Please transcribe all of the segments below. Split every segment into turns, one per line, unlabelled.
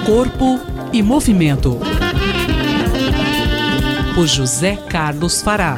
Corpo e Movimento, por José Carlos Fará.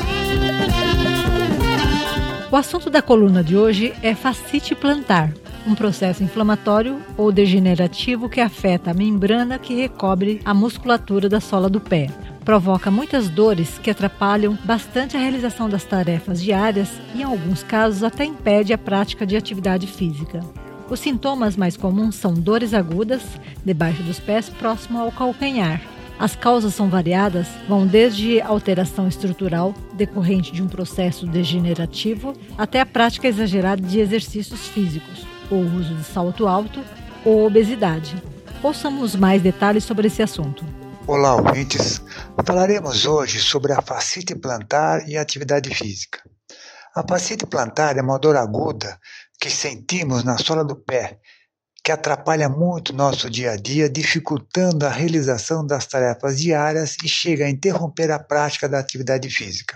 O assunto da coluna de hoje é fascite plantar, um processo inflamatório ou degenerativo que afeta a membrana que recobre a musculatura da sola do pé. Provoca muitas dores que atrapalham bastante a realização das tarefas diárias e, em alguns casos, até impede a prática de atividade física. Os sintomas mais comuns são dores agudas, debaixo dos pés, próximo ao calcanhar. As causas são variadas, vão desde alteração estrutural decorrente de um processo degenerativo até a prática exagerada de exercícios físicos, ou uso de salto alto ou obesidade. Ouçamos mais detalhes sobre esse assunto.
Olá, ouvintes! Falaremos hoje sobre a fascite plantar e a atividade física. A fascite plantar é uma dor aguda que sentimos na sola do pé, que atrapalha muito nosso dia a dia, dificultando a realização das tarefas diárias e chega a interromper a prática da atividade física.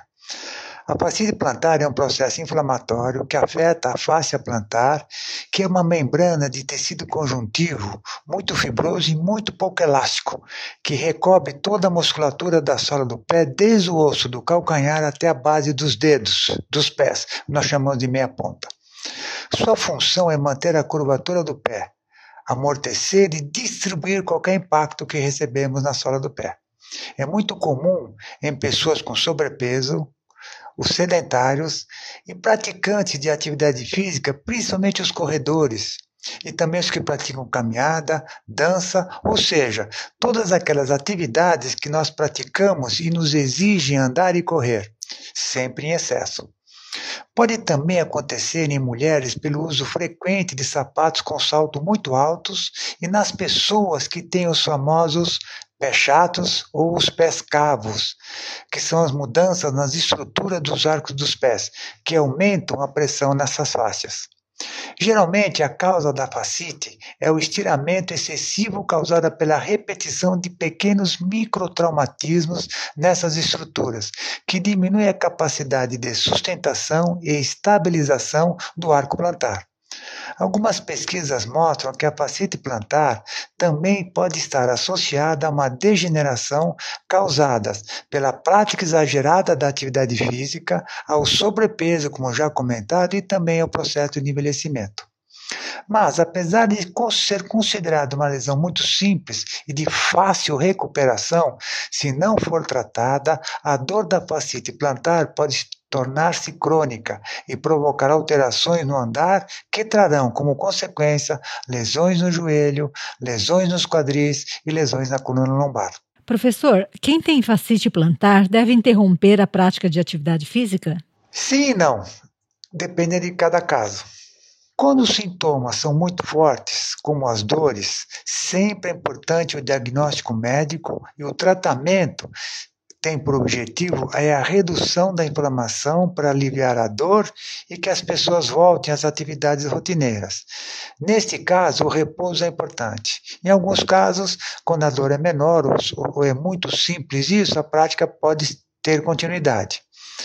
A fascite plantar é um processo inflamatório que afeta a fáscia plantar, que é uma membrana de tecido conjuntivo muito fibroso e muito pouco elástico, que recobre toda a musculatura da sola do pé, desde o osso do calcanhar até a base dos dedos, dos pés, nós chamamos de meia ponta. Sua função é manter a curvatura do pé, amortecer e distribuir qualquer impacto que recebemos na sola do pé. É muito comum em pessoas com sobrepeso, os sedentários e praticantes de atividade física, principalmente os corredores, e também os que praticam caminhada, dança, ou seja, todas aquelas atividades que nós praticamos e nos exigem andar e correr, sempre em excesso. Pode também acontecer em mulheres pelo uso frequente de sapatos com salto muito altos e nas pessoas que têm os famosos pés chatos ou os pés cavos, que são as mudanças nas estruturas dos arcos dos pés, que aumentam a pressão nessas fáscias. Geralmente, a causa da fascite é o estiramento excessivo causado pela repetição de pequenos microtraumatismos nessas estruturas, que diminui a capacidade de sustentação e estabilização do arco plantar. Algumas pesquisas mostram que a fascite plantar também pode estar associada a uma degeneração causada pela prática exagerada da atividade física, ao sobrepeso, como já comentado, e também ao processo de envelhecimento. Mas, apesar de ser considerada uma lesão muito simples e de fácil recuperação, se não for tratada, a dor da fascite plantar pode tornar-se crônica e provocar alterações no andar que trarão como consequência lesões no joelho, lesões nos quadris e lesões na coluna lombar.
Professor, quem tem fascite plantar deve interromper a prática de atividade física?
Sim e não, depende de cada caso. Quando os sintomas são muito fortes, como as dores, sempre é importante o diagnóstico médico e o tratamento tem por objetivo a redução da inflamação para aliviar a dor e que as pessoas voltem às atividades rotineiras. Neste caso, o repouso é importante. Em alguns casos, quando a dor é menor ou é muito simples isso, a prática pode ter continuidade.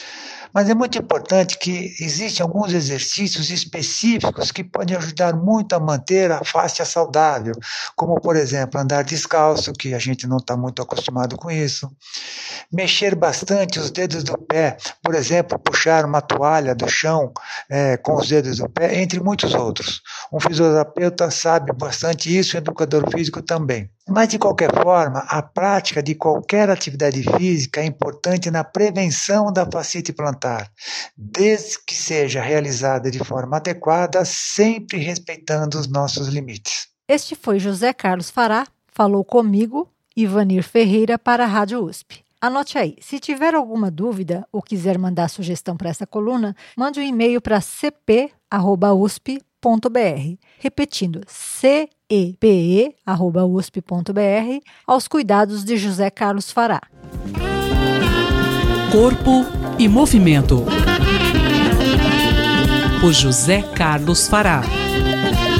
Mas é muito importante que existem alguns exercícios específicos que podem ajudar muito a manter a fáscia saudável, como, por exemplo, andar descalço, que a gente não está muito acostumado com isso, mexer bastante os dedos do pé, por exemplo, puxar uma toalha do chão com os dedos do pé, entre muitos outros. Um fisioterapeuta sabe bastante isso, e um educador físico também. Mas, de qualquer forma, a prática de qualquer atividade física é importante na prevenção da fascite plantar, desde que seja realizada de forma adequada, sempre respeitando os nossos limites.
Este foi José Carlos Fará, falou comigo, Ivanir Ferreira, para a Rádio USP. Anote aí, se tiver alguma dúvida ou quiser mandar sugestão para essa coluna, mande um e-mail para cp@usp.br. Repetindo, cepe@usp.br, aos cuidados de José Carlos Fará.
Corpo e Movimento, por José Carlos Fará.